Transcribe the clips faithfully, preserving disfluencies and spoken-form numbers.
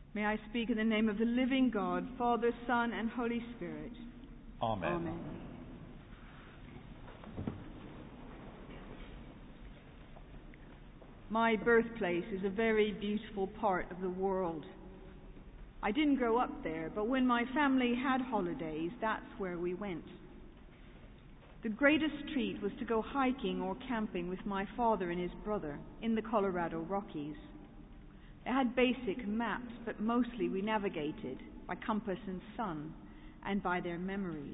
May I speak in the name of the living God, Father, Son, and Holy Spirit. Amen. Amen. My birthplace is a very beautiful part of the world. I didn't grow up there, but when my family had holidays, that's where we went. The greatest treat was to go hiking or camping with my father and his brother in the Colorado Rockies. They had basic maps, but mostly we navigated by compass and sun and by their memories.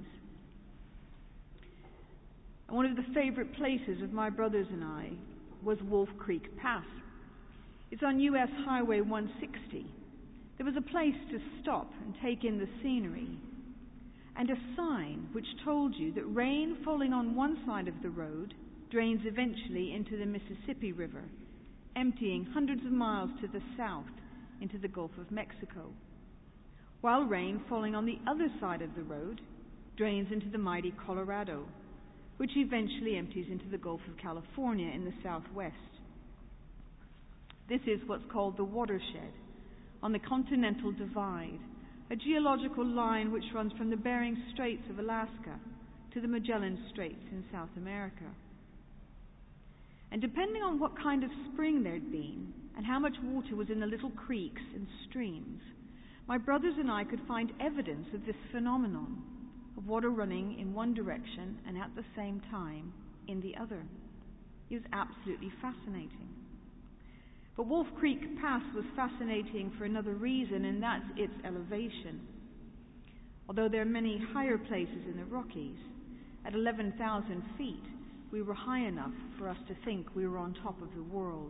And one of the favorite places of my brothers and I was Wolf Creek Pass. It's on U S Highway one sixty. There was a place to stop and take in the scenery, and a sign which told you that rain falling on one side of the road drains eventually into the Mississippi River, emptying hundreds of miles to the south into the Gulf of Mexico, while rain falling on the other side of the road drains into the mighty Colorado, which eventually empties into the Gulf of California in the southwest. This is what's called the watershed on the Continental Divide, a geological line which runs from the Bering Straits of Alaska to the Magellan Straits in South America. And depending on what kind of spring there'd been and how much water was in the little creeks and streams, my brothers and I could find evidence of this phenomenon of water running in one direction and at the same time in the other. It was absolutely fascinating. But Wolf Creek Pass was fascinating for another reason, and that's its elevation. Although there are many higher places in the Rockies, at eleven thousand feet, we were high enough for us to think we were on top of the world.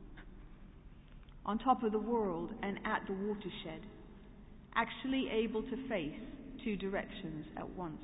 On top of the world and at the watershed, actually able to face two directions at once.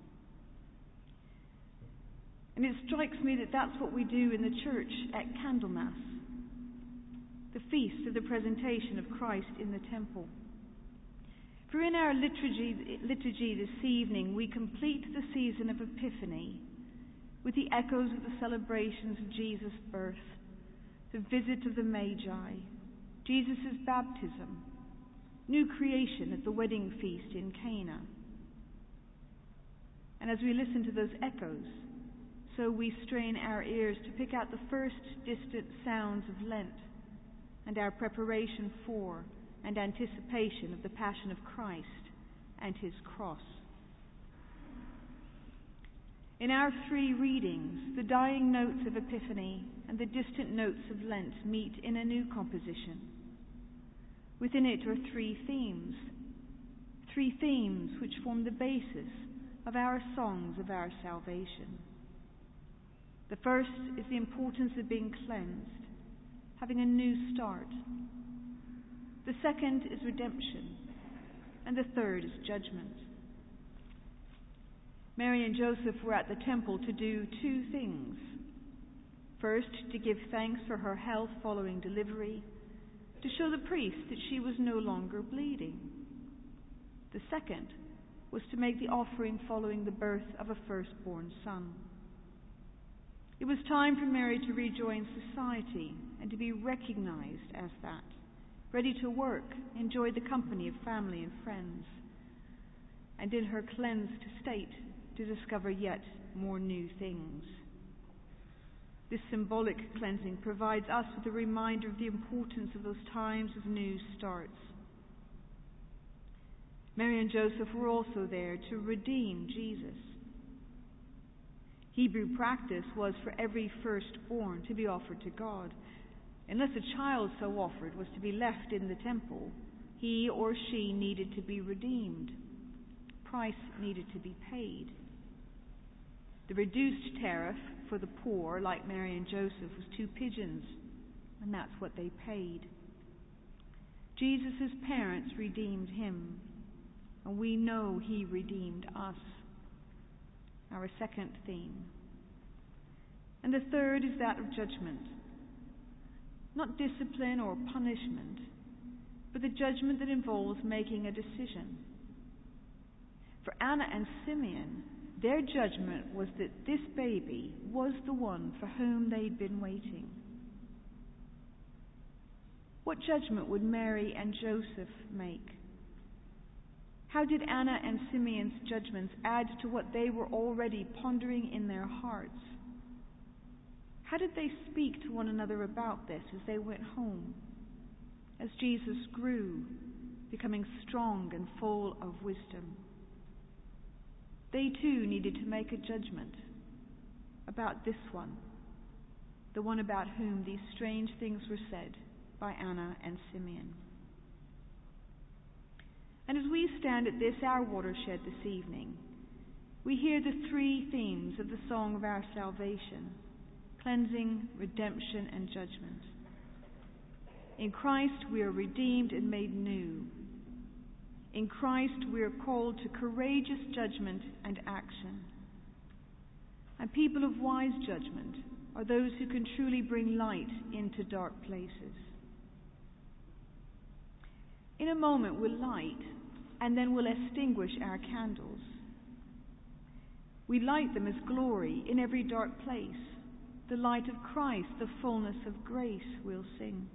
And it strikes me that that's what we do in the church at Candlemas, the feast of the presentation of Christ in the temple. For in our liturgy, liturgy this evening, we complete the season of Epiphany with the echoes of the celebrations of Jesus' birth, the visit of the Magi, Jesus' baptism, new creation at the wedding feast in Cana. And as we listen to those echoes, so we strain our ears to pick out the first distant sounds of Lent and our preparation for and anticipation of the Passion of Christ and His cross. In our three readings, the dying notes of Epiphany and the distant notes of Lent meet in a new composition. Within it are three themes, three themes which form the basis of our songs of our salvation. The first is the importance of being cleansed, having a new start. The second is redemption, and the third is judgment. Mary and Joseph were at the temple to do two things. First, to give thanks for her health following delivery, to show the priest that she was no longer bleeding. The second was to make the offering following the birth of a firstborn son. It was time for Mary to rejoin society and to be recognized as that, ready to work, enjoy the company of family and friends, and in her cleansed state to discover yet more new things. This symbolic cleansing provides us with a reminder of the importance of those times of new starts. Mary and Joseph were also there to redeem Jesus. Hebrew practice was for every firstborn to be offered to God. Unless a child so offered was to be left in the temple, he or she needed to be redeemed. Price needed to be paid. The reduced tariff for the poor, like Mary and Joseph, was two pigeons, and that's what they paid. Jesus' parents redeemed him, and we know he redeemed us. Our second theme. And the third is that of judgment. Not discipline or punishment, but the judgment that involves making a decision. For Anna and Simeon, their judgment was that this baby was the one for whom they'd been waiting. What judgment would Mary and Joseph make? How did Anna and Simeon's judgments add to what they were already pondering in their hearts? How did they speak to one another about this as they went home, as Jesus grew, becoming strong and full of wisdom? They too needed to make a judgment about this one, the one about whom these strange things were said by Anna and Simeon. And as we stand at this, our watershed this evening, we hear the three themes of the song of our salvation: cleansing, redemption, and judgment. In Christ we are redeemed and made new. In Christ we are called to courageous judgment and action. And people of wise judgment are those who can truly bring light into dark places. In a moment we'll light, and then we'll extinguish our candles. We light them as glory in every dark place. The light of Christ, the fullness of grace, we'll sing.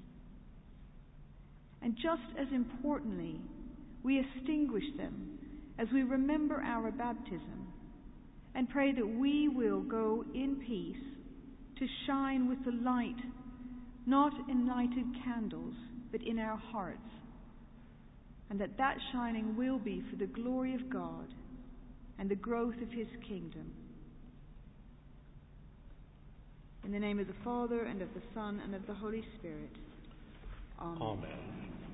And just as importantly, we extinguish them as we remember our baptism and pray that we will go in peace to shine with the light, not in lighted candles, but in our hearts, and that that shining will be for the glory of God and the growth of His kingdom. In the name of the Father, and of the Son, and of the Holy Spirit. Amen. Amen.